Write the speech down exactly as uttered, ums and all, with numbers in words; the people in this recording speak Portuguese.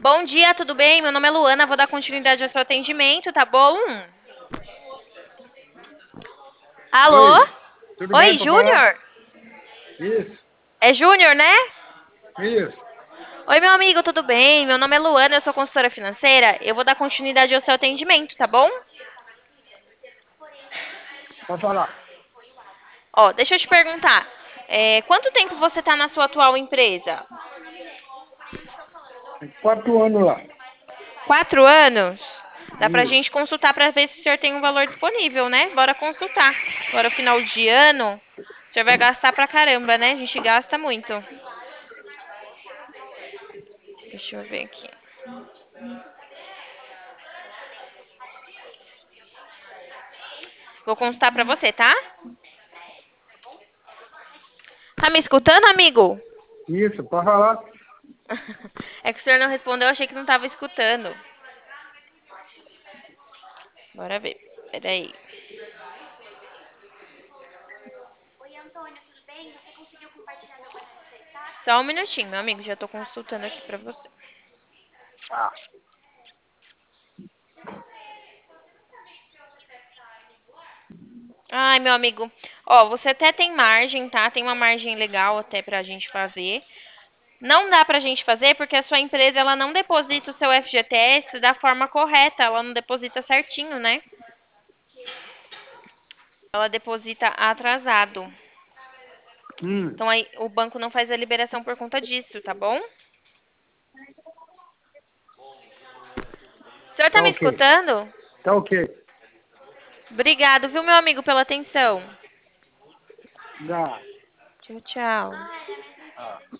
Bom dia, tudo bem? Meu nome é Luana, vou dar continuidade ao seu atendimento, tá bom? Alô? Oi, tudo bem Oi, para falar? Júnior? Isso, É Júnior, né? isso. Oi, meu amigo, tudo bem? Meu nome é Luana, eu sou consultora financeira. Eu vou dar continuidade ao seu atendimento, tá bom? Pode falar. Ó, deixa eu te perguntar. é, quanto tempo você tá na sua atual empresa? Tem quatro anos lá. Quatro anos? Dá pra Isso. gente consultar pra ver se o senhor tem um valor disponível, né? Bora consultar. Agora, final de ano, o senhor vai gastar pra caramba, né? A gente gasta muito. Deixa eu ver aqui. Vou consultar pra você, tá? Tá me escutando, amigo? Isso, pode falar. É que o senhor não respondeu, eu achei que não tava escutando. Bora ver. Peraí. Só um minutinho, meu amigo. Já tô consultando aqui pra você. Ah, Ai, meu amigo. Ó, você até tem margem, tá? Tem uma margem legal até pra gente fazer. Não dá pra gente fazer porque a sua empresa ela não deposita o seu F G T S da forma correta. Ela não deposita certinho, né? Ela deposita atrasado. hum, Então aí o banco não faz a liberação por conta disso, tá bom? O senhor tá tá me ok. escutando? Tá ok. Obrigado, viu, meu amigo, pela atenção. Dá. Tchau, tchau. Ah.